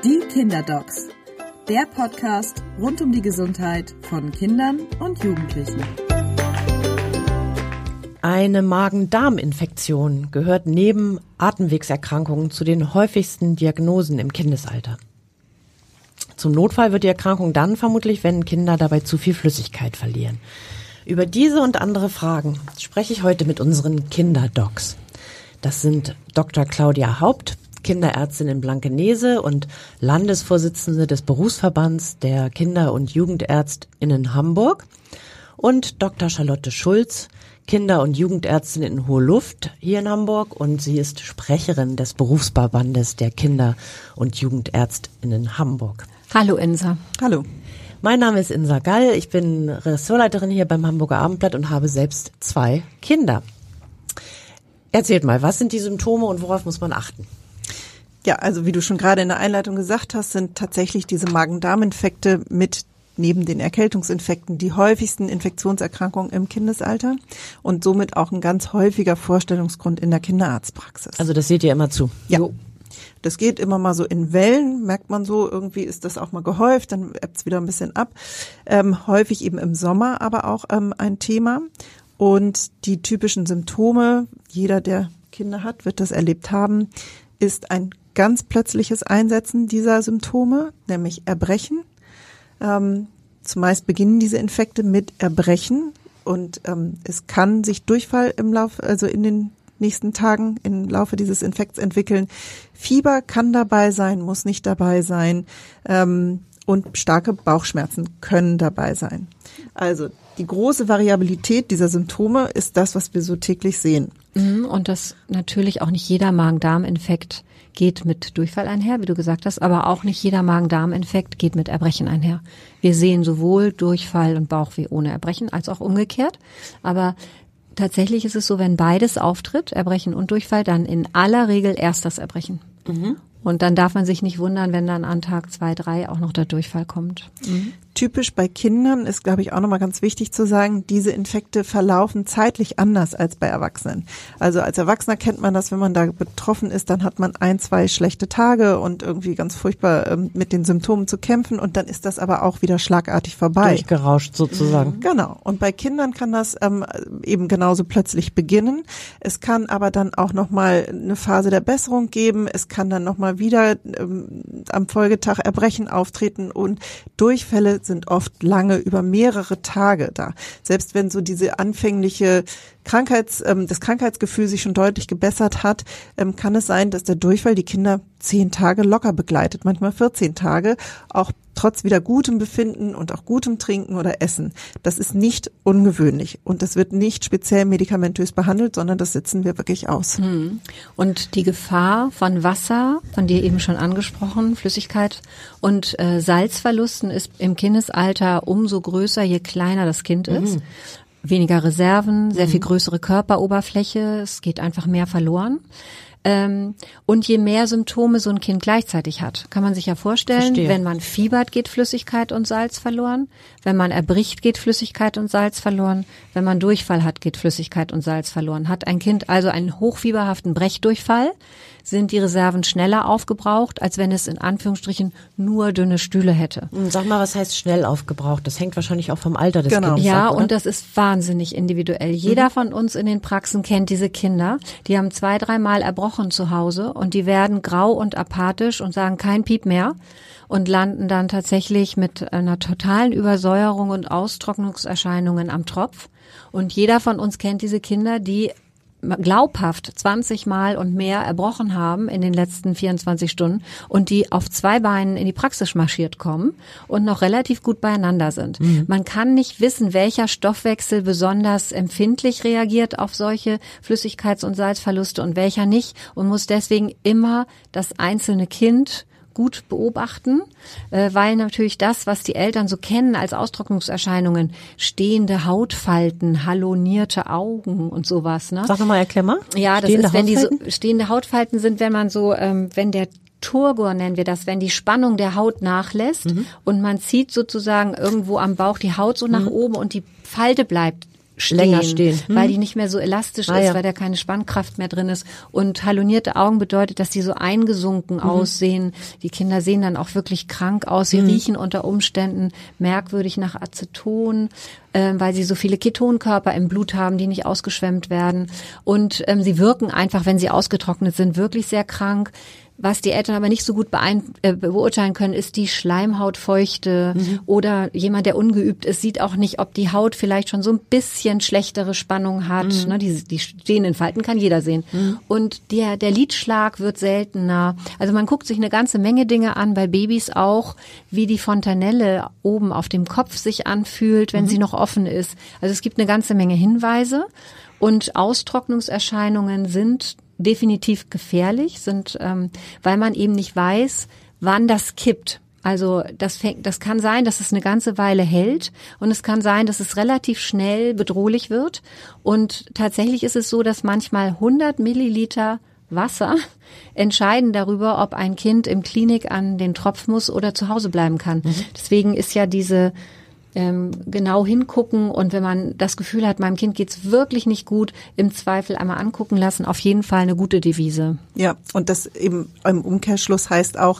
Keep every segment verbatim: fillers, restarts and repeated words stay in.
Die Kinderdocs, der Podcast rund um die Gesundheit von Kindern und Jugendlichen. Eine Magen-Darm-Infektion gehört neben Atemwegserkrankungen zu den häufigsten Diagnosen im Kindesalter. Zum Notfall wird die Erkrankung dann vermutlich, wenn Kinder dabei zu viel Flüssigkeit verlieren. Über diese und andere Fragen spreche ich heute mit unseren Kinderdocs. Das sind Doktor Claudia Haupt, Kinderärztin in Blankenese und Landesvorsitzende des Berufsverbands der Kinder- und JugendärztInnen Hamburg, und Doktor Charlotte Schulz, Kinder- und Jugendärztin in Hohe Luft hier in Hamburg, und sie ist Sprecherin des Berufsverbandes der Kinder- und JugendärztInnen Hamburg. Hallo Insa. Hallo. Mein Name ist Insa Gall, ich bin Ressortleiterin hier beim Hamburger Abendblatt und habe selbst zwei Kinder. Erzählt mal, was sind die Symptome und worauf muss man achten? Ja, also wie du schon gerade in der Einleitung gesagt hast, sind tatsächlich diese Magen-Darm-Infekte mit neben den Erkältungsinfekten die häufigsten Infektionserkrankungen im Kindesalter und somit auch ein ganz häufiger Vorstellungsgrund in der Kinderarztpraxis. Also das seht ihr immer zu? Ja. Das geht immer mal so in Wellen, merkt man so, irgendwie ist das auch mal gehäuft, dann ebbt es wieder ein bisschen ab. Ähm, häufig eben im Sommer aber auch ähm, ein Thema. Und die typischen Symptome, jeder, der Kinder hat, wird das erlebt haben, ist ein ganz plötzliches Einsetzen dieser Symptome, nämlich Erbrechen. Ähm, zumeist beginnen diese Infekte mit Erbrechen und ähm, es kann sich Durchfall im Laufe, also in den nächsten Tagen im Laufe dieses Infekts entwickeln. Fieber kann dabei sein, muss nicht dabei sein, ähm, und starke Bauchschmerzen können dabei sein. Also die große Variabilität dieser Symptome ist das, was wir so täglich sehen. Und dass natürlich auch nicht jeder Magen-Darm-Infekt geht mit Durchfall einher, wie du gesagt hast, aber auch nicht jeder Magen-Darm-Infekt geht mit Erbrechen einher. Wir sehen sowohl Durchfall und Bauchweh ohne Erbrechen als auch umgekehrt. Aber tatsächlich ist es so, wenn beides auftritt, Erbrechen und Durchfall, dann in aller Regel erst das Erbrechen. Mhm. Und dann darf man sich nicht wundern, wenn dann an Tag zwei, drei auch noch der Durchfall kommt. Mhm. Typisch bei Kindern ist, glaube ich, auch nochmal ganz wichtig zu sagen, diese Infekte verlaufen zeitlich anders als bei Erwachsenen. Also als Erwachsener kennt man das, wenn man da betroffen ist, dann hat man ein, zwei schlechte Tage und irgendwie ganz furchtbar ähm, mit den Symptomen zu kämpfen, und dann ist das aber auch wieder schlagartig vorbei. Durchgerauscht sozusagen. Mhm. Genau. Und bei Kindern kann das ähm, eben genauso plötzlich beginnen. Es kann aber dann auch nochmal eine Phase der Besserung geben. Es kann dann nochmal wieder ähm, am Folgetag Erbrechen auftreten, und Durchfälle sind oft lange über mehrere Tage da. Selbst wenn so diese anfängliche Krankheits, ähm, das Krankheitsgefühl sich schon deutlich gebessert hat, ähm, kann es sein, dass der Durchfall die Kinder zehn Tage locker begleitet, manchmal vierzehn Tage, auch trotz wieder gutem Befinden und auch gutem Trinken oder Essen. Das ist nicht ungewöhnlich und das wird nicht speziell medikamentös behandelt, sondern das sitzen wir wirklich aus. Und die Gefahr von Wasser, von dir eben schon angesprochen, Flüssigkeit und äh, Salzverlusten ist im Kindesalter umso größer, je kleiner das Kind ist. Mhm. Weniger Reserven, sehr viel größere Körperoberfläche, es geht einfach mehr verloren. Ähm, und je mehr Symptome so ein Kind gleichzeitig hat, kann man sich ja vorstellen, Verstehe. Wenn man fiebert, geht Flüssigkeit und Salz verloren. Wenn man erbricht, geht Flüssigkeit und Salz verloren. Wenn man Durchfall hat, geht Flüssigkeit und Salz verloren. Hat ein Kind also einen hochfieberhaften Brechdurchfall, sind die Reserven schneller aufgebraucht, als wenn es in Anführungsstrichen nur dünne Stühle hätte. Sag mal, was heißt schnell aufgebraucht? Das hängt wahrscheinlich auch vom Alter des genau. Kindes ja, ab, oder? Und das ist wahnsinnig individuell. Jeder mhm. von uns in den Praxen kennt diese Kinder, die haben zwei, dreimal erbrochen zu Hause und die werden grau und apathisch und sagen kein Piep mehr und landen dann tatsächlich mit einer totalen Übersäuerung und Austrocknungserscheinungen am Tropf. Und jeder von uns kennt diese Kinder, die glaubhaft zwanzig Mal und mehr erbrochen haben in den letzten vierundzwanzig Stunden und die auf zwei Beinen in die Praxis marschiert kommen und noch relativ gut beieinander sind. Mhm. Man kann nicht wissen, welcher Stoffwechsel besonders empfindlich reagiert auf solche Flüssigkeits- und Salzverluste und welcher nicht, und muss deswegen immer das einzelne Kind gut beobachten, weil natürlich das, was die Eltern so kennen als Austrocknungserscheinungen, stehende Hautfalten, hallonierte Augen und sowas. Ne? Sag nochmal, erklär mal. Ja, das stehende ist, wenn die so stehende Hautfalten sind, wenn man so, ähm, wenn der Turgor nennen wir das, wenn die Spannung der Haut nachlässt mhm. und man zieht sozusagen irgendwo am Bauch die Haut so nach mhm. oben und die Falte bleibt stehen, länger stehen, hm. weil die nicht mehr so elastisch ah, ist, ja. weil da keine Spannkraft mehr drin ist. Und halonierte Augen bedeutet, dass die so eingesunken mhm. aussehen. Die Kinder sehen dann auch wirklich krank aus. Sie mhm. riechen unter Umständen merkwürdig nach Aceton, äh, weil sie so viele Ketonkörper im Blut haben, die nicht ausgeschwemmt werden. Und ähm, sie wirken einfach, wenn sie ausgetrocknet sind, wirklich sehr krank. Was die Eltern aber nicht so gut beein- äh, beurteilen können, ist die Schleimhautfeuchte mhm. oder jemand, der ungeübt ist, sieht auch nicht, ob die Haut vielleicht schon so ein bisschen schlechtere Spannung hat. Mhm. Ne, die, die stehenden Falten kann jeder sehen. Mhm. Und der, der Lidschlag wird seltener. Also man guckt sich eine ganze Menge Dinge an, bei Babys auch, wie die Fontanelle oben auf dem Kopf sich anfühlt, wenn mhm. sie noch offen ist. Also es gibt eine ganze Menge Hinweise. Und Austrocknungserscheinungen sind definitiv gefährlich, sind, ähm, weil man eben nicht weiß, wann das kippt. Also das fängt, das kann sein, dass es eine ganze Weile hält und es kann sein, dass es relativ schnell bedrohlich wird. Und tatsächlich ist es so, dass manchmal hundert Milliliter Wasser entscheiden darüber, ob ein Kind im Klinik an den Tropf muss oder zu Hause bleiben kann. Mhm. Deswegen ist ja diese Ähm, genau hingucken und wenn man das Gefühl hat, meinem Kind geht's wirklich nicht gut, im Zweifel einmal angucken lassen, auf jeden Fall eine gute Devise. Ja, und das eben im Umkehrschluss heißt auch,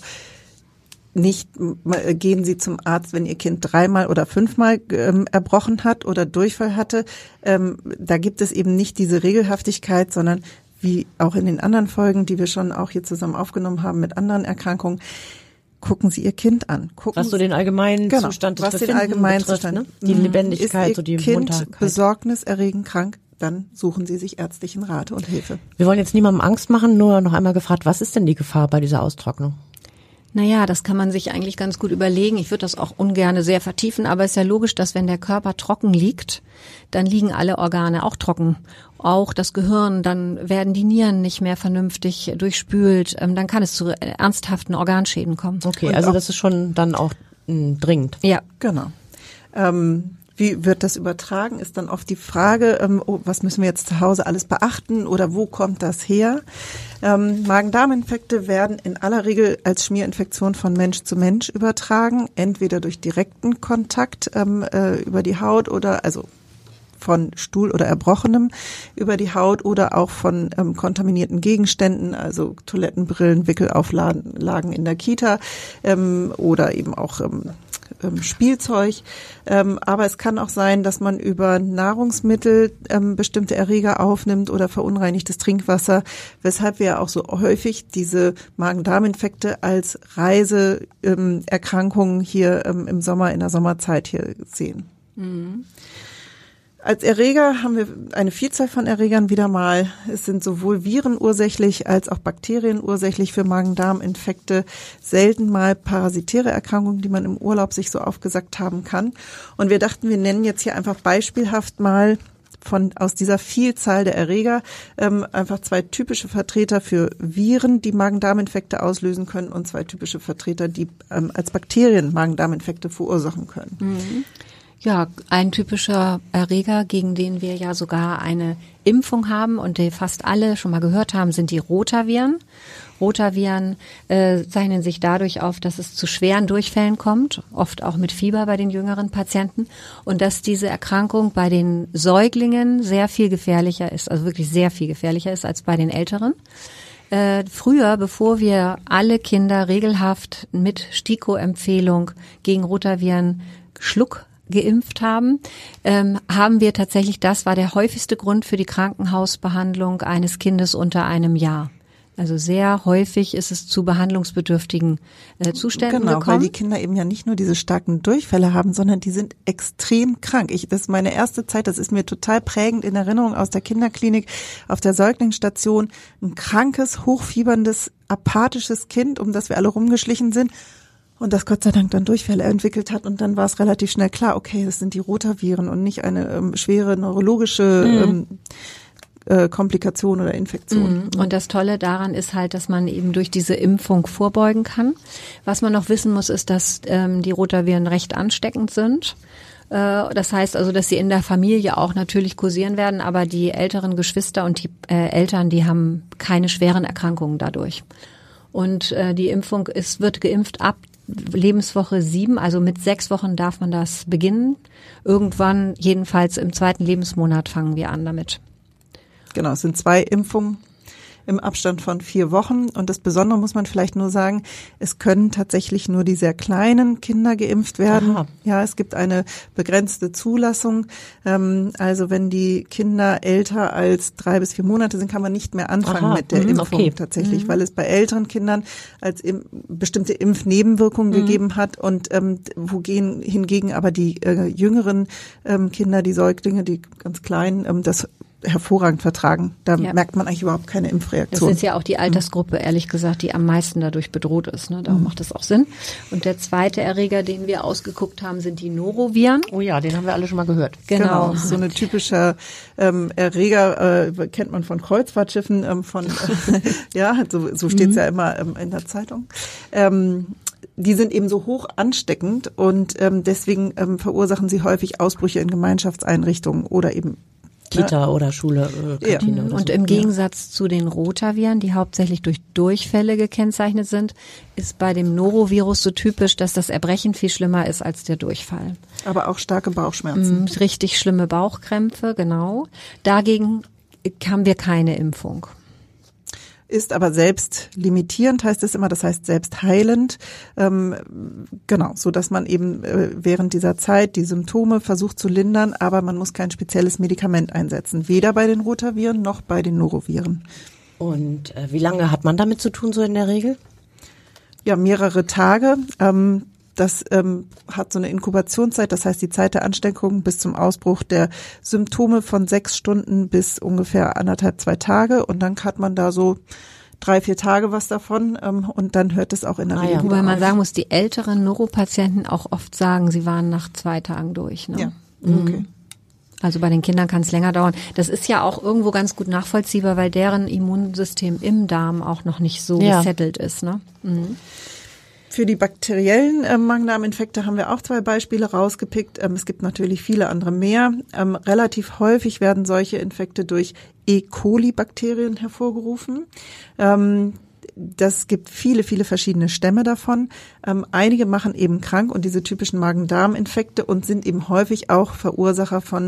nicht gehen Sie zum Arzt, wenn Ihr Kind dreimal oder fünfmal ähm, erbrochen hat oder Durchfall hatte. Ähm, da gibt es eben nicht diese Regelhaftigkeit, sondern wie auch in den anderen Folgen, die wir schon auch hier zusammen aufgenommen haben mit anderen Erkrankungen, gucken Sie Ihr Kind an. Gucken was so den allgemeinen genau, Zustand des was den allgemeinen betrifft, Zustand, ne? Die Lebendigkeit, ist so die Ihr Kind Munterkeit. besorgniserregend krank, dann suchen Sie sich ärztlichen Rat und Hilfe. Wir wollen jetzt niemandem Angst machen, nur noch einmal gefragt, was ist denn die Gefahr bei dieser Austrocknung? Naja, das kann man sich eigentlich ganz gut überlegen. Ich würde das auch ungerne sehr vertiefen, aber es ist ja logisch, dass wenn der Körper trocken liegt, dann liegen alle Organe auch trocken. Auch das Gehirn, dann werden die Nieren nicht mehr vernünftig durchspült. Dann kann es zu ernsthaften Organschäden kommen. Okay, Und also auch, das ist schon dann auch mh, dringend. Ja, genau. Ähm, Wie wird das übertragen, ist dann oft die Frage, ähm, oh, was müssen wir jetzt zu Hause alles beachten oder wo kommt das her? Ähm, Magen-Darm-Infekte werden in aller Regel als Schmierinfektion von Mensch zu Mensch übertragen, entweder durch direkten Kontakt ähm, äh, über die Haut oder also von Stuhl oder Erbrochenem über die Haut oder auch von ähm, kontaminierten Gegenständen, also Toilettenbrillen, Wickelauflagen in der Kita ähm, oder eben auch ähm, Spielzeug, ähm, aber es kann auch sein, dass man über Nahrungsmittel ähm, bestimmte Erreger aufnimmt oder verunreinigtes Trinkwasser, weshalb wir auch so häufig diese Magen-Darm-Infekte als Reiseerkrankungen ähm, hier ähm, im Sommer, in der Sommerzeit hier sehen. Mhm. Als Erreger haben wir eine Vielzahl von Erregern wieder mal. Es sind sowohl Viren ursächlich als auch Bakterien ursächlich für Magen-Darm-Infekte. Selten mal parasitäre Erkrankungen, die man im Urlaub sich so aufgesackt haben kann. Und wir dachten, wir nennen jetzt hier einfach beispielhaft mal von aus dieser Vielzahl der Erreger ähm, einfach zwei typische Vertreter für Viren, die Magen-Darm-Infekte auslösen können und zwei typische Vertreter, die ähm, als Bakterien Magen-Darm-Infekte verursachen können. Mhm. Ja, ein typischer Erreger, gegen den wir ja sogar eine Impfung haben und die fast alle schon mal gehört haben, sind die Rotaviren. Rotaviren äh, zeichnen sich dadurch auf, dass es zu schweren Durchfällen kommt, oft auch mit Fieber bei den jüngeren Patienten und dass diese Erkrankung bei den Säuglingen sehr viel gefährlicher ist, also wirklich sehr viel gefährlicher ist als bei den Älteren. Äh, früher, bevor wir alle Kinder regelhaft mit STIKO-Empfehlung gegen Rotaviren Schluck geimpft haben, ähm, haben wir tatsächlich, das war der häufigste Grund für die Krankenhausbehandlung eines Kindes unter einem Jahr. Also sehr häufig ist es zu behandlungsbedürftigen äh, Zuständen genau, gekommen. Weil die Kinder eben ja nicht nur diese starken Durchfälle haben, sondern die sind extrem krank. Ich, das ist meine erste Zeit, das ist mir total prägend in Erinnerung aus der Kinderklinik auf der Säuglingsstation. Ein krankes, hochfieberndes, apathisches Kind, um das wir alle rumgeschlichen sind. Und das Gott sei Dank dann Durchfälle entwickelt hat und dann war es relativ schnell klar, okay, das sind die Rotaviren und nicht eine ähm, schwere neurologische ähm, äh, Komplikation oder Infektion. Und das Tolle daran ist halt, dass man eben durch diese Impfung vorbeugen kann. Was man noch wissen muss, ist, dass ähm, die Rotaviren recht ansteckend sind. Äh, das heißt also, dass sie in der Familie auch natürlich kursieren werden, aber die älteren Geschwister und die äh, Eltern, die haben keine schweren Erkrankungen dadurch. Und äh, die Impfung ist, wird geimpft ab Lebenswoche sieben, also mit sechs Wochen darf man das beginnen. Irgendwann, jedenfalls im zweiten Lebensmonat fangen wir an damit. Genau, es sind zwei Impfungen im Abstand von vier Wochen. Und das Besondere muss man vielleicht nur sagen, es können tatsächlich nur die sehr kleinen Kinder geimpft werden. Aha. Ja, es gibt eine begrenzte Zulassung. Also wenn die Kinder älter als drei bis vier Monate sind, kann man nicht mehr anfangen Aha. mit der mhm, Impfung okay. tatsächlich, mhm. weil es bei älteren Kindern als im, bestimmte Impfnebenwirkungen mhm. gegeben hat. Und ähm, wo gehen hingegen aber die äh, jüngeren ähm, Kinder, die Säuglinge, die ganz kleinen, ähm, das hervorragend vertragen. Da ja. merkt man eigentlich überhaupt keine Impfreaktion. Das ist ja auch die Altersgruppe, ehrlich gesagt, die am meisten dadurch bedroht ist. Ne? Darum mhm. macht das auch Sinn. Und der zweite Erreger, den wir ausgeguckt haben, sind die Noroviren. Oh ja, den haben wir alle schon mal gehört. Genau. genau. So eine typische ähm, Erreger äh, kennt man von Kreuzfahrtschiffen. Ähm, von äh, ja, so, so steht es mhm. ja immer ähm, in der Zeitung. Ähm, Die sind eben so hoch ansteckend und ähm, deswegen ähm, verursachen sie häufig Ausbrüche in Gemeinschaftseinrichtungen oder eben Kita ja. oder Schule, äh, Kantine ja. oder Und so. im Gegensatz ja. zu den Rotaviren, die hauptsächlich durch Durchfälle gekennzeichnet sind, ist bei dem Norovirus so typisch, dass das Erbrechen viel schlimmer ist als der Durchfall. Aber auch starke Bauchschmerzen. Richtig schlimme Bauchkrämpfe, genau. Dagegen haben wir keine Impfung. Ist aber selbst limitierend, heißt es immer, das heißt selbst heilend, ähm, genau, so dass man eben äh, während dieser Zeit die Symptome versucht zu lindern, aber man muss kein spezielles Medikament einsetzen, weder bei den Rotaviren noch bei den Noroviren. Und äh, wie lange hat man damit zu tun, so in der Regel? Ja, mehrere Tage. Ähm, Das ähm, hat so eine Inkubationszeit, das heißt die Zeit der Ansteckung bis zum Ausbruch der Symptome von sechs Stunden bis ungefähr anderthalb, zwei Tage. Und dann hat man da so drei, vier Tage was davon ähm, und dann hört es auch in der ah, Regel ja. Wobei man sagen muss, die älteren Neuropatienten auch oft sagen, sie waren nach zwei Tagen durch. Ne? Ja, okay. Mhm. Also bei den Kindern kann es länger dauern. Das ist ja auch irgendwo ganz gut nachvollziehbar, weil deren Immunsystem im Darm auch noch nicht so ja. gesettelt ist. Ne? Mhm. Für die bakteriellen äh, Magen-Darm-Infekte haben wir auch zwei Beispiele rausgepickt. Ähm, es gibt natürlich viele andere mehr. Ähm, relativ häufig werden solche Infekte durch E. coli-Bakterien hervorgerufen. Ähm, das gibt viele, viele verschiedene Stämme davon. Ähm, einige machen eben krank und diese typischen Magen-Darm-Infekte und sind eben häufig auch Verursacher von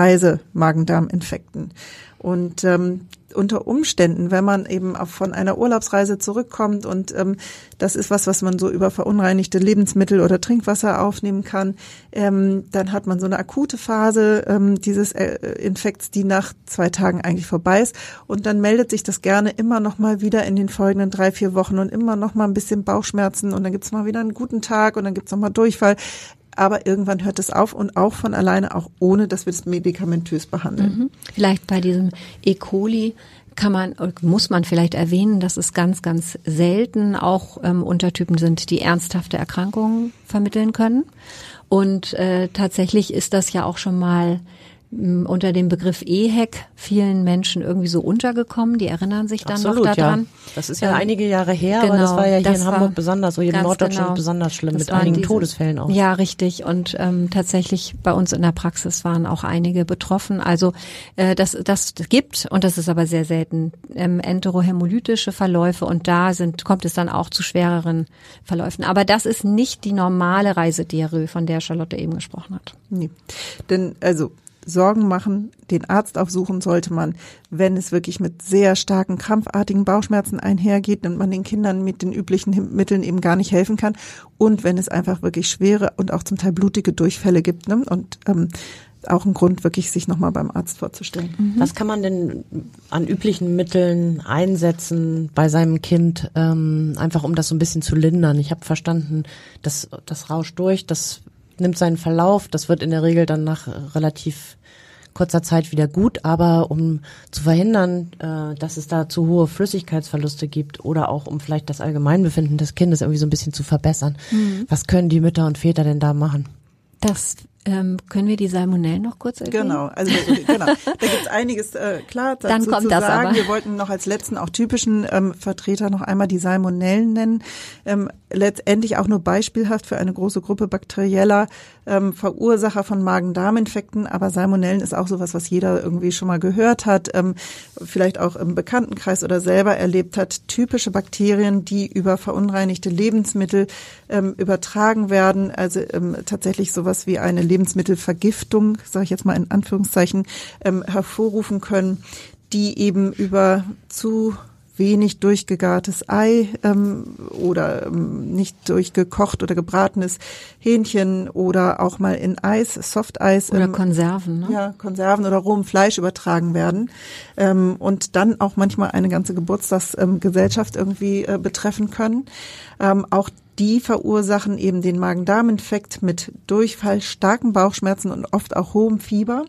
Reise-Magen-Darm-Infekten. Und ähm, unter Umständen, wenn man eben auch von einer Urlaubsreise zurückkommt und ähm, das ist was, was man so über verunreinigte Lebensmittel oder Trinkwasser aufnehmen kann, ähm, dann hat man so eine akute Phase ähm, dieses äh, Infekts, die nach zwei Tagen eigentlich vorbei ist und dann meldet sich das gerne immer noch mal wieder in den folgenden drei, vier Wochen und immer noch mal ein bisschen Bauchschmerzen und dann gibt's mal wieder einen guten Tag und dann gibt's noch mal Durchfall. Aber irgendwann hört es auf und auch von alleine, auch ohne, dass wir das medikamentös behandeln. Mhm. Vielleicht bei diesem E. coli kann man, muss man vielleicht erwähnen, dass es ganz, ganz selten auch ähm, Untertypen sind, die ernsthafte Erkrankungen vermitteln können. Und äh, tatsächlich ist das ja auch schon mal unter dem Begriff E H E C vielen Menschen irgendwie so untergekommen. Die erinnern sich dann Absolut, noch daran. Ja. Das ist ja ähm, einige Jahre her, genau, aber das war ja hier in Hamburg war besonders, so hier in Norddeutschland genau, besonders schlimm, mit einigen diese, Todesfällen auch. Ja, richtig. Und ähm, tatsächlich bei uns in der Praxis waren auch einige betroffen. Also äh, das, das gibt, und das ist aber sehr selten, ähm, enterohämolytische Verläufe und da sind kommt es dann auch zu schwereren Verläufen. Aber das ist nicht die normale Reisediarrhoe, von der Charlotte eben gesprochen hat. Nee, denn also Sorgen machen, den Arzt aufsuchen sollte man, wenn es wirklich mit sehr starken, krampfartigen Bauchschmerzen einhergeht und man den Kindern mit den üblichen Mitteln eben gar nicht helfen kann und wenn es einfach wirklich schwere und auch zum Teil blutige Durchfälle gibt, ne? Und ähm, auch ein Grund, wirklich sich nochmal beim Arzt vorzustellen. Mhm. Was kann man denn an üblichen Mitteln einsetzen bei seinem Kind, ähm, einfach um das so ein bisschen zu lindern? Ich habe verstanden, das, das rauscht durch, das nimmt seinen Verlauf, das wird in der Regel dann nach relativ kurzer Zeit wieder gut, aber um zu verhindern, äh, dass es da zu hohe Flüssigkeitsverluste gibt oder auch um vielleicht das Allgemeinbefinden des Kindes irgendwie so ein bisschen zu verbessern, mhm. was können die Mütter und Väter denn da machen? Das Ähm, können wir die Salmonellen noch kurz erwähnen? Genau, also genau. Da gibt's einiges äh, klar dazu Dann kommt zu das sagen. aber. Wir wollten noch als letzten auch typischen ähm, Vertreter noch einmal die Salmonellen nennen. Ähm, letztendlich auch nur beispielhaft für eine große Gruppe bakterieller ähm, Verursacher von Magen-Darm-Infekten. Aber Salmonellen ist auch sowas, was jeder irgendwie schon mal gehört hat, ähm, vielleicht auch im Bekanntenkreis oder selber erlebt hat. Typische Bakterien, die über verunreinigte Lebensmittel ähm, übertragen werden. Also ähm, tatsächlich sowas wie eine Lebensmittelvergiftung, sage ich jetzt mal in Anführungszeichen, ähm, hervorrufen können, die eben über zu wenig durchgegartes Ei ähm, oder ähm, nicht durchgekocht oder gebratenes Hähnchen oder auch mal in Eis, Softeis. Oder ähm, Konserven, ne? Ja, Konserven oder rohem Fleisch übertragen werden ähm, und dann auch manchmal eine ganze Geburtstagsgesellschaft ähm, irgendwie äh, betreffen können. Ähm, auch die verursachen eben den Magen-Darm-Infekt mit Durchfall, starken Bauchschmerzen und oft auch hohem Fieber.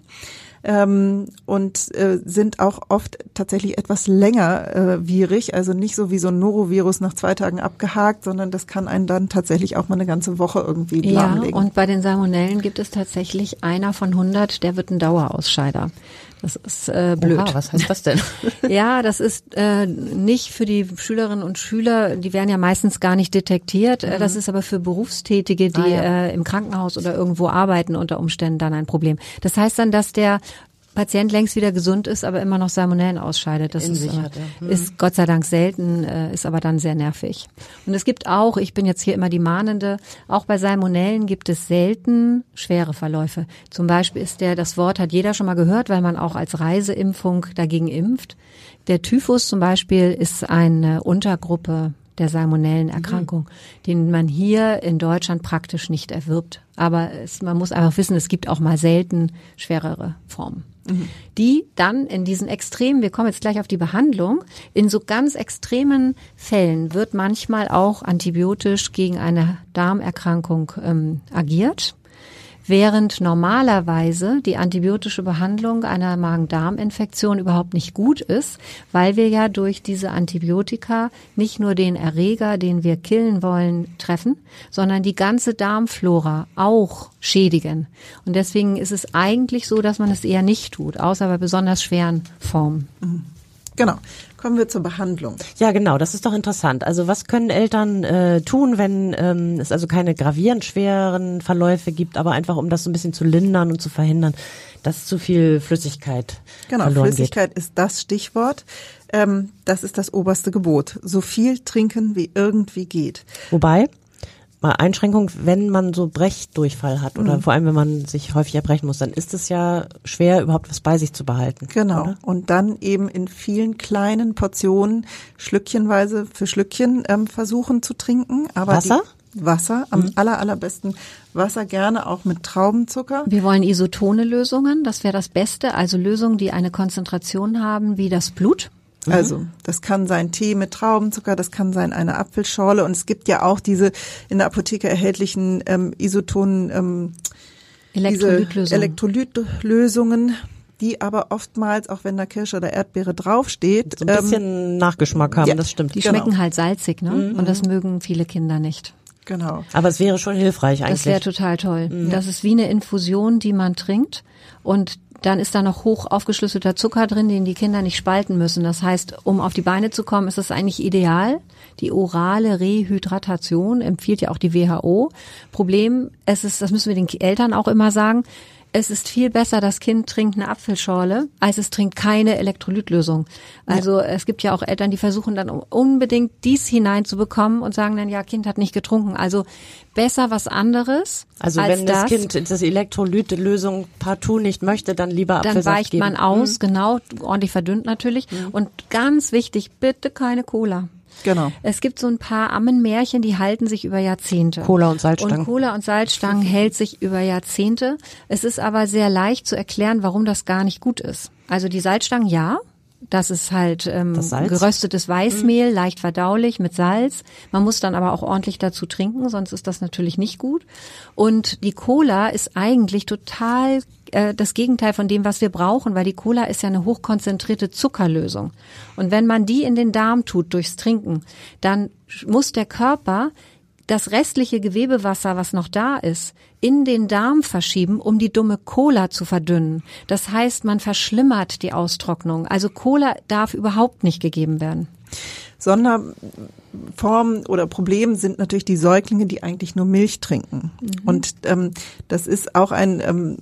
Ähm, und äh, sind auch oft tatsächlich etwas länger äh, virig, also nicht so wie so ein Norovirus nach zwei Tagen abgehakt, sondern das kann einen dann tatsächlich auch mal eine ganze Woche irgendwie lahmlegen. Ja, und bei den Salmonellen gibt es tatsächlich einer von hundert, der wird ein Dauerausscheider. Das ist äh, blöd. Oha, was heißt das denn? Ja, das ist äh, nicht für die Schülerinnen und Schüler, die werden ja meistens gar nicht detektiert. Mhm. Das ist aber für Berufstätige, die ah, ja. äh, im Krankenhaus oder irgendwo arbeiten, unter Umständen dann ein Problem. Das heißt dann, dass der Patient längst wieder gesund ist, aber immer noch Salmonellen ausscheidet. Das In ist, sich äh, hat, ja. hm. ist Gott sei Dank selten, äh, ist aber dann sehr nervig. Und es gibt auch, ich bin jetzt hier immer die Mahnende, auch bei Salmonellen gibt es selten schwere Verläufe. Zum Beispiel ist der, das Wort hat jeder schon mal gehört, weil man auch als Reiseimpfung dagegen impft. Der Typhus zum Beispiel ist eine Untergruppe der Salmonellenerkrankung, mhm. den man hier in Deutschland praktisch nicht erwirbt. Aber es, man muss einfach wissen, es gibt auch mal selten schwerere Formen. Mhm. Die dann in diesen Extremen, wir kommen jetzt gleich auf die Behandlung, in so ganz extremen Fällen wird manchmal auch antibiotisch gegen eine Darmerkrankung ähm, agiert. Während normalerweise die antibiotische Behandlung einer Magen-Darm-Infektion überhaupt nicht gut ist, weil wir ja durch diese Antibiotika nicht nur den Erreger, den wir killen wollen, treffen, sondern die ganze Darmflora auch schädigen. Und deswegen ist es eigentlich so, dass man es eher nicht tut, außer bei besonders schweren Formen. Genau. Kommen wir zur Behandlung. Ja, genau, das ist doch interessant. Also was können Eltern äh, tun, wenn ähm, es also keine gravierend schweren Verläufe gibt, aber einfach um das so ein bisschen zu lindern und zu verhindern, dass zu viel Flüssigkeit genau, verloren Flüssigkeit geht. ist das Stichwort. Ähm, das ist das oberste Gebot. So viel trinken, wie irgendwie geht. Wobei, mal Einschränkung, wenn man so Brechdurchfall hat oder mhm. vor allem, wenn man sich häufig erbrechen muss, dann ist es ja schwer, überhaupt was bei sich zu behalten. Genau. Oder? Und dann eben in vielen kleinen Portionen, schlückchenweise für Schlückchen ähm, versuchen zu trinken. Aber Wasser? Die Wasser, am mhm. aller, allerbesten Wasser, gerne auch mit Traubenzucker. Wir wollen isotone Lösungen, das wäre das Beste, also Lösungen, die eine Konzentration haben wie das Blut. Also, das kann sein Tee mit Traubenzucker, das kann sein eine Apfelschorle und es gibt ja auch diese in der Apotheke erhältlichen ähm, Isotonen, ähm, Elektrolytlösungen. Elektrolytlösungen, die aber oftmals, auch wenn da Kirsche oder Erdbeere draufsteht, so ein bisschen ähm, Nachgeschmack haben, ja, das stimmt. Die genau. schmecken halt salzig, ne? Mhm. Und das mögen viele Kinder nicht. Genau. Aber es wäre schon hilfreich eigentlich. Das wäre total toll. Mhm. Das ist wie eine Infusion, die man trinkt und dann ist da noch hoch aufgeschlüsselter Zucker drin, den die Kinder nicht spalten müssen. Das heißt, um auf die Beine zu kommen, ist es eigentlich ideal. Die orale Rehydratation empfiehlt ja auch die W H O. Problem, es ist, das müssen wir den Eltern auch immer sagen, es ist viel besser, das Kind trinkt eine Apfelschorle, als es trinkt keine Elektrolytlösung. Also ja. Es gibt ja auch Eltern, die versuchen dann unbedingt dies hineinzubekommen und sagen dann, ja, Kind hat nicht getrunken. Also besser was anderes. Also als wenn das, das Kind das Elektrolytlösung partout nicht möchte, dann lieber Apfelsaft Dann weicht geben. man aus, mhm. genau, ordentlich verdünnt natürlich. Mhm. Und ganz wichtig, bitte keine Cola. Genau. Es gibt so ein paar Ammenmärchen, die halten sich über Jahrzehnte. Cola und Salzstangen. Und Cola und Salzstangen hält sich über Jahrzehnte. Es ist aber sehr leicht zu erklären, warum das gar nicht gut ist. Also die Salzstangen, ja. Das ist halt ähm, geröstetes Weißmehl, mhm. leicht verdaulich mit Salz. Man muss dann aber auch ordentlich dazu trinken, sonst ist das natürlich nicht gut. Und die Cola ist eigentlich total äh, das Gegenteil von dem, was wir brauchen, weil die Cola ist ja eine hochkonzentrierte Zuckerlösung. Und wenn man die in den Darm tut durchs Trinken, dann muss der Körper das restliche Gewebewasser, was noch da ist, in den Darm verschieben, um die dumme Cola zu verdünnen. Das heißt, man verschlimmert die Austrocknung. Also Cola darf überhaupt nicht gegeben werden. Sonderform oder Problem sind natürlich die Säuglinge, die eigentlich nur Milch trinken. Mhm. Und ähm, das ist auch ein ähm,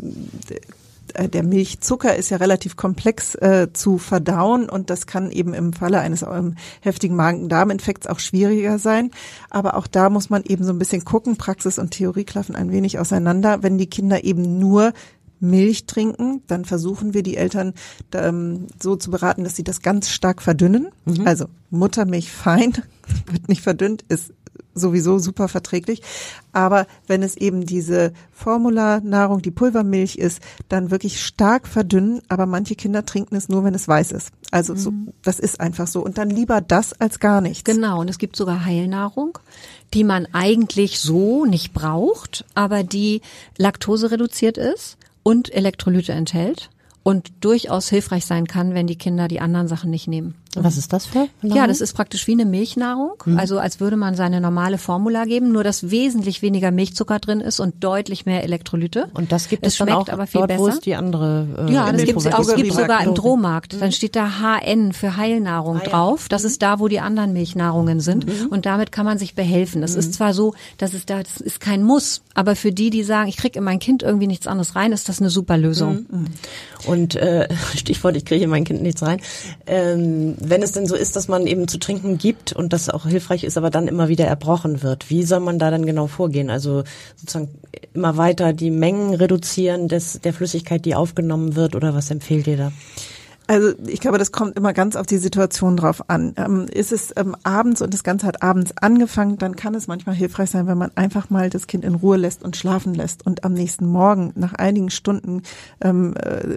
der Milchzucker ist ja relativ komplex äh, zu verdauen und das kann eben im Falle eines ähm, heftigen Magen-Darm-Infekts auch schwieriger sein. Aber auch da muss man eben so ein bisschen gucken, Praxis und Theorie klaffen ein wenig auseinander. Wenn die Kinder eben nur Milch trinken, dann versuchen wir die Eltern ähm, so zu beraten, dass sie das ganz stark verdünnen. Mhm. Also Muttermilch fein, wird nicht verdünnt, ist sowieso super verträglich. Aber wenn es eben diese Formularnahrung, die Pulvermilch ist, dann wirklich stark verdünnen. Aber manche Kinder trinken es nur, wenn es weiß ist. Also so, das ist einfach so. Und dann lieber das als gar nichts. Genau. Und es gibt sogar Heilnahrung, die man eigentlich so nicht braucht, aber die laktosereduziert ist und Elektrolyte enthält und durchaus hilfreich sein kann, wenn die Kinder die anderen Sachen nicht nehmen. Was ist das für Nahrung? Ja, das ist praktisch wie eine Milchnahrung, mhm. also als würde man seine normale Formula geben, nur dass wesentlich weniger Milchzucker drin ist und deutlich mehr Elektrolyte. Und das gibt es, es dann schmeckt auch aber viel dort, besser. Wo es die andere äh, Ja, das gibt es auch. Es gibt sogar im Drohmarkt. Mhm. Dann steht da H N für Heilnahrung ah, ja. drauf. Das mhm. ist da, wo die anderen Milchnahrungen sind. Mhm. Und damit kann man sich behelfen. Das mhm. ist zwar so, dass es da, das ist kein Muss, aber für die, die sagen, ich kriege in mein Kind irgendwie nichts anderes rein, ist das eine super Lösung. Mhm. Und äh, Stichwort, ich kriege in mein Kind nichts rein. Ähm, wenn es denn so ist, dass man eben zu trinken gibt und das auch hilfreich ist, aber dann immer wieder erbrochen wird, wie soll man da dann genau vorgehen? Also sozusagen immer weiter die Mengen reduzieren des der Flüssigkeit, die aufgenommen wird, oder was empfehlt ihr da? Also ich glaube, das kommt immer ganz auf die Situation drauf an. Ähm, ist es ähm, abends und das Ganze hat abends angefangen, dann kann es manchmal hilfreich sein, wenn man einfach mal das Kind in Ruhe lässt und schlafen lässt und am nächsten Morgen nach einigen Stunden ähm, äh,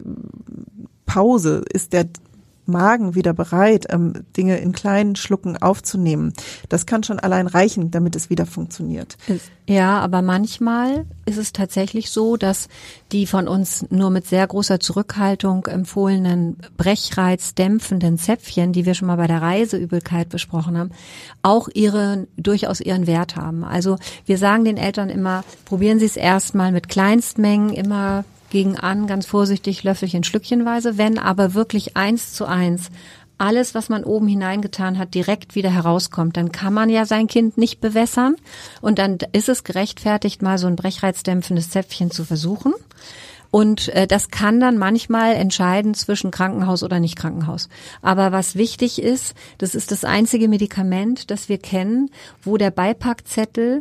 Pause ist der Magen wieder bereit, ähm, Dinge in kleinen Schlucken aufzunehmen. Das kann schon allein reichen, damit es wieder funktioniert. Ja, aber manchmal ist es tatsächlich so, dass die von uns nur mit sehr großer Zurückhaltung empfohlenen brechreizdämpfenden Zäpfchen, die wir schon mal bei der Reiseübelkeit besprochen haben, auch ihre durchaus ihren Wert haben. Also wir sagen den Eltern immer, probieren Sie es erstmal mit Kleinstmengen, immer gegen an, ganz vorsichtig, Löffelchen, Schlückchenweise. Wenn aber wirklich eins zu eins alles, was man oben hineingetan hat, direkt wieder herauskommt, dann kann man ja sein Kind nicht bewässern und dann ist es gerechtfertigt, mal so ein brechreizdämpfendes Zäpfchen zu versuchen. Und äh, das kann dann manchmal entscheiden zwischen Krankenhaus oder nicht Krankenhaus. Aber was wichtig ist, das ist das einzige Medikament, das wir kennen, wo der Beipackzettel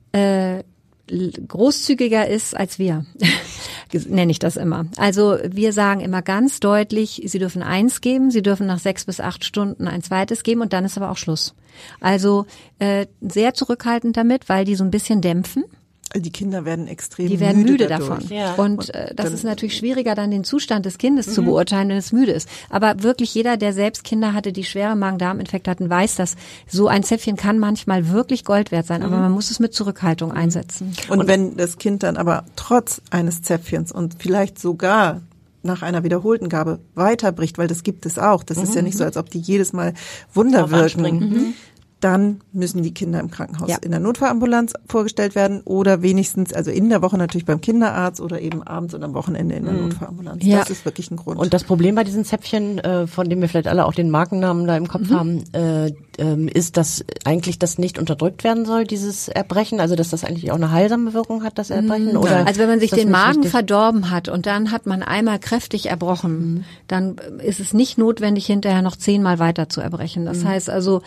äh, großzügiger ist als wir, nenne ich das immer. Also wir sagen immer ganz deutlich, Sie dürfen eins geben, Sie dürfen nach sechs bis acht Stunden ein zweites geben und dann ist aber auch Schluss. Also äh, sehr zurückhaltend damit, weil die so ein bisschen dämpfen. Die Kinder werden extrem müde. Die werden müde, müde dadurch. davon. Ja. Und äh, das ist natürlich schwieriger, dann den Zustand des Kindes mhm. zu beurteilen, wenn es müde ist. Aber wirklich jeder, der selbst Kinder hatte, die schwere Magen-Darm-Infekte hatten, weiß, dass so ein Zäpfchen kann manchmal wirklich Gold wert sein. Mhm. Aber man muss es mit Zurückhaltung einsetzen. Und, und wenn das Kind dann aber trotz eines Zäpfchens und vielleicht sogar nach einer wiederholten Gabe weiterbricht, weil das gibt es auch. Das mhm. ist ja nicht so, als ob die jedes Mal Wunder wirken. Mhm. Dann müssen die Kinder im Krankenhaus ja. in der Notfallambulanz vorgestellt werden oder wenigstens, also in der Woche natürlich beim Kinderarzt oder eben abends und am Wochenende in der mhm. Notfallambulanz. Ja. Das ist wirklich ein Grund. Und das Problem bei diesen Zäpfchen, äh, von dem wir vielleicht alle auch den Markennamen da im Kopf mhm. haben, äh, ähm, ist, dass eigentlich das nicht unterdrückt werden soll, dieses Erbrechen, also dass das eigentlich auch eine heilsame Wirkung hat, das Erbrechen? Mhm. Oder also wenn man sich den Magen richtig verdorben hat und dann hat man einmal kräftig erbrochen, mhm. dann ist es nicht notwendig, hinterher noch zehnmal weiter zu erbrechen. Das mhm. heißt also,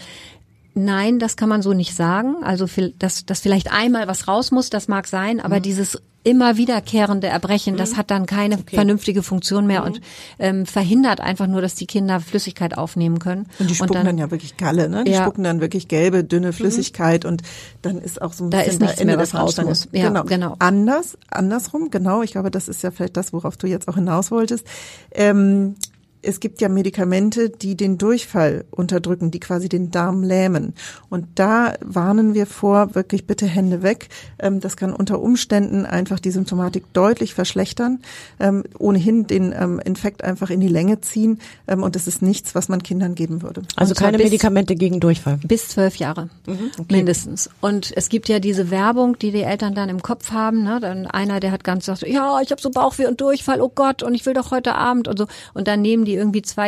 nein, das kann man so nicht sagen. Also, dass, dass vielleicht einmal was raus muss, das mag sein, aber mhm. dieses immer wiederkehrende Erbrechen, mhm. das hat dann keine okay. vernünftige Funktion mehr mhm. und ähm, verhindert einfach nur, dass die Kinder Flüssigkeit aufnehmen können. Und die spucken und dann, dann ja wirklich Galle, ne? Die ja. spucken dann wirklich gelbe, dünne Flüssigkeit mhm. und dann ist auch so ein da bisschen ist nichts Ende mehr, was raus muss. Ja, genau. genau. Anders, andersrum, genau. Ich glaube, das ist ja vielleicht das, worauf du jetzt auch hinaus wolltest. Ähm, es gibt ja Medikamente, die den Durchfall unterdrücken, die quasi den Darm lähmen. Und da warnen wir vor, wirklich bitte Hände weg. Ähm, das kann unter Umständen einfach die Symptomatik deutlich verschlechtern, ähm, ohnehin den ähm, Infekt einfach in die Länge ziehen. Ähm, und das ist nichts, was man Kindern geben würde. Also keine bis, Medikamente gegen Durchfall? Bis zwölf Jahre, mhm, okay. mindestens. Und es gibt ja diese Werbung, die die Eltern dann im Kopf haben. Ne? Dann einer, der hat ganz gesagt, ja, ich habe so Bauchweh und Durchfall, oh Gott, und ich will doch heute Abend und so. Und dann nehmen die irgendwie zwei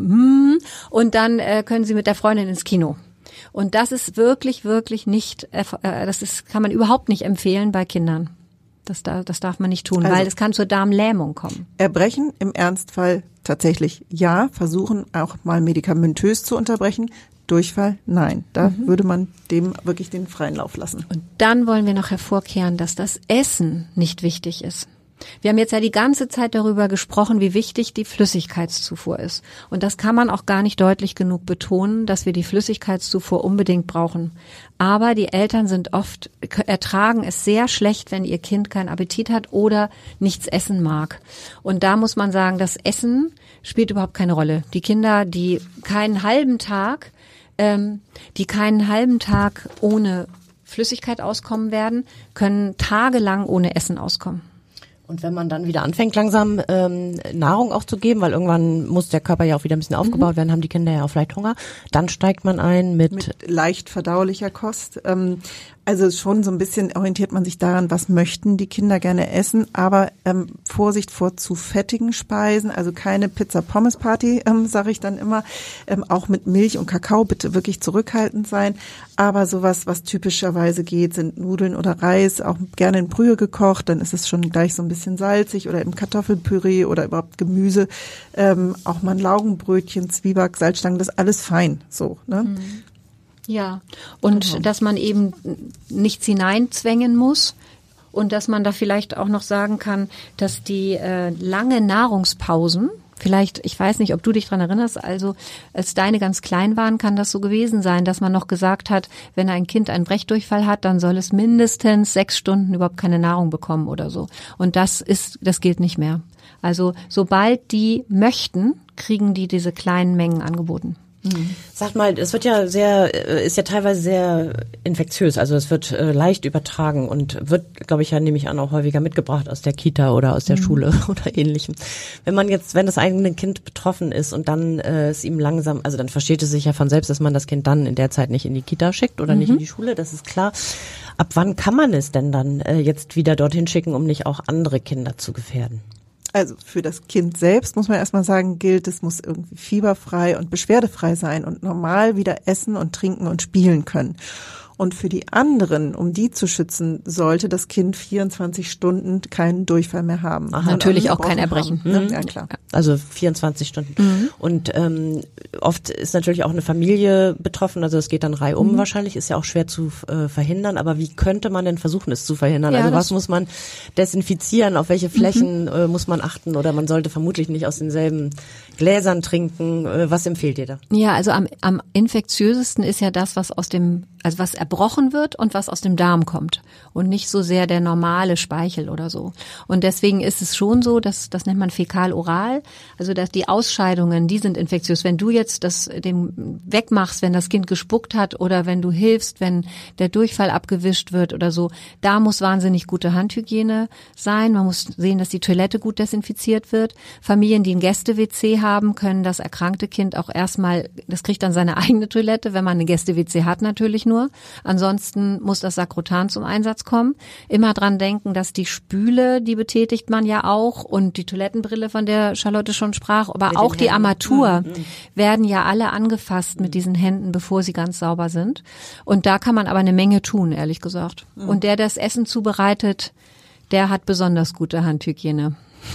ihm und dann äh, können sie mit der Freundin ins Kino. Und das ist wirklich, wirklich nicht, äh, das ist, kann man überhaupt nicht empfehlen bei Kindern. Das, da, das darf man nicht tun, also, weil es kann zur Darmlähmung kommen. Erbrechen im Ernstfall tatsächlich ja, versuchen auch mal medikamentös zu unterbrechen. Durchfall, nein. Da mhm. würde man dem wirklich den freien Lauf lassen. Und dann wollen wir noch hervorkehren, dass das Essen nicht wichtig ist. Wir haben jetzt ja die ganze Zeit darüber gesprochen, wie wichtig die Flüssigkeitszufuhr ist. Und das kann man auch gar nicht deutlich genug betonen, dass wir die Flüssigkeitszufuhr unbedingt brauchen. Aber die Eltern sind oft, ertragen es sehr schlecht, wenn ihr Kind keinen Appetit hat oder nichts essen mag. Und da muss man sagen, das Essen spielt überhaupt keine Rolle. Die Kinder, die keinen halben Tag, ähm, die keinen halben Tag ohne Flüssigkeit auskommen werden, können tagelang ohne Essen auskommen. Und wenn man dann wieder anfängt, langsam ähm, Nahrung auch zu geben, weil irgendwann muss der Körper ja auch wieder ein bisschen aufgebaut mhm. werden, haben die Kinder ja auch vielleicht Hunger, dann steigt man ein mit, mit leicht verdaulicher Kost. Ähm, also schon so ein bisschen orientiert man sich daran, was möchten die Kinder gerne essen, aber ähm, Vorsicht vor zu fettigen Speisen, also keine Pizza-Pommes-Party, ähm, sage ich dann immer, ähm, auch mit Milch und Kakao bitte wirklich zurückhaltend sein, aber sowas, was typischerweise geht, sind Nudeln oder Reis, auch gerne in Brühe gekocht, dann ist es schon gleich so ein bisschen salzig oder im Kartoffelpüree oder überhaupt Gemüse, ähm, auch mal ein Laugenbrötchen, Zwieback, Salzstangen, das ist alles fein, so, ne? Mhm. Ja, und genau. dass man eben nichts hineinzwängen muss und dass man da vielleicht auch noch sagen kann, dass die äh, lange Nahrungspausen, vielleicht, ich weiß nicht, ob du dich dran erinnerst, also als deine ganz klein waren, kann das so gewesen sein, dass man noch gesagt hat, wenn ein Kind einen Brechdurchfall hat, dann soll es mindestens sechs Stunden überhaupt keine Nahrung bekommen oder so. Und das ist, das gilt nicht mehr. Also sobald die möchten, kriegen die diese kleinen Mengen angeboten. Sag mal, es wird ja sehr, ist ja teilweise sehr infektiös, also es wird äh, leicht übertragen und wird, glaube ich, ja, nehme ich an, auch häufiger mitgebracht aus der Kita oder aus der mhm. Schule oder ähnlichem. Wenn man jetzt, wenn das eigene Kind betroffen ist und dann äh, es ihm langsam, also dann versteht es sich ja von selbst, dass man das Kind dann in der Zeit nicht in die Kita schickt oder mhm. nicht in die Schule, das ist klar. Ab wann kann man es denn dann äh, jetzt wieder dorthin schicken, um nicht auch andere Kinder zu gefährden? Also für das Kind selbst muss man erstmal sagen, gilt, es muss irgendwie fieberfrei und beschwerdefrei sein und normal wieder essen und trinken und spielen können. Und für die anderen, um die zu schützen, sollte das Kind vierundzwanzig Stunden keinen Durchfall mehr haben. Ach, natürlich auch kein Erbrechen. Mhm. Ja, klar. Also vierundzwanzig Stunden. Mhm. Und ähm, oft ist natürlich auch eine Familie betroffen, also es geht dann reihum mhm. wahrscheinlich, ist ja auch schwer zu äh, verhindern, aber wie könnte man denn versuchen, es zu verhindern? Ja, also was muss man desinfizieren, auf welche Flächen mhm. äh, muss man achten oder man sollte vermutlich nicht aus denselben Gläsern trinken. Äh, was empfehlt ihr da? Ja, also am, am infektiösesten ist ja das, was aus dem, also was erbrochen wird und was aus dem Darm kommt und nicht so sehr der normale Speichel oder so. Und deswegen ist es schon so, dass das nennt man fäkal-oral, also dass die Ausscheidungen, die sind infektiös. Wenn du jetzt das dem wegmachst, wenn das Kind gespuckt hat oder wenn du hilfst, wenn der Durchfall abgewischt wird oder so, da muss wahnsinnig gute Handhygiene sein. Man muss sehen, dass die Toilette gut desinfiziert wird. Familien, die ein Gäste-W C haben, können das erkrankte Kind auch erstmal, das kriegt dann seine eigene Toilette, wenn man eine Gäste-W C hat natürlich nur. Ansonsten muss das Sakrotan zum Einsatz kommen. Immer dran denken, dass die Spüle, die betätigt man ja auch und die Toilettenbrille, von der Charlotte schon sprach, aber mit auch die Armatur mhm. werden ja alle angefasst mit diesen Händen, bevor sie ganz sauber sind. Und da kann man aber eine Menge tun, ehrlich gesagt. Mhm. Und der, der das Essen zubereitet, der hat besonders gute Handhygiene.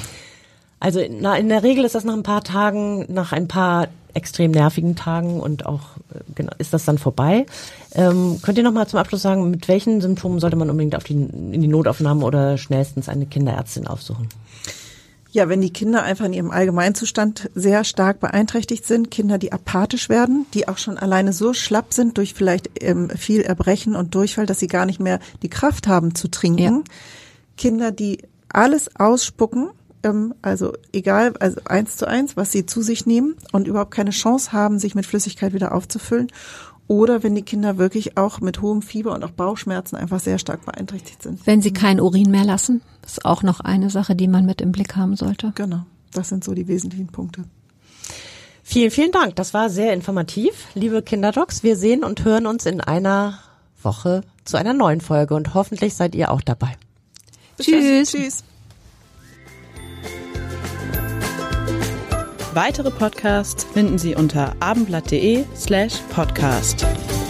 Also na, in der Regel ist das nach ein paar Tagen, nach ein paar extrem nervigen Tagen und auch genau, ist das dann vorbei. Ähm, könnt ihr noch mal zum Abschluss sagen, mit welchen Symptomen sollte man unbedingt auf die, in die Notaufnahme oder schnellstens eine Kinderärztin aufsuchen? Ja, wenn die Kinder einfach in ihrem Allgemeinzustand sehr stark beeinträchtigt sind, Kinder, die apathisch werden, die auch schon alleine so schlapp sind durch vielleicht ähm, viel Erbrechen und Durchfall, dass sie gar nicht mehr die Kraft haben zu trinken. Ja. Kinder, die alles ausspucken ähm, also egal, also eins zu eins, was sie zu sich nehmen und überhaupt keine Chance haben, sich mit Flüssigkeit wieder aufzufüllen. Oder wenn die Kinder wirklich auch mit hohem Fieber und auch Bauchschmerzen einfach sehr stark beeinträchtigt sind. Wenn sie kein Urin mehr lassen, ist auch noch eine Sache, die man mit im Blick haben sollte. Genau, das sind so die wesentlichen Punkte. Vielen, vielen Dank. Das war sehr informativ, liebe Kinderdocs. Wir sehen und hören uns in einer Woche zu einer neuen Folge und hoffentlich seid ihr auch dabei. Tschüss. Tschüss. Weitere Podcasts finden Sie unter abendblatt.de slash podcast.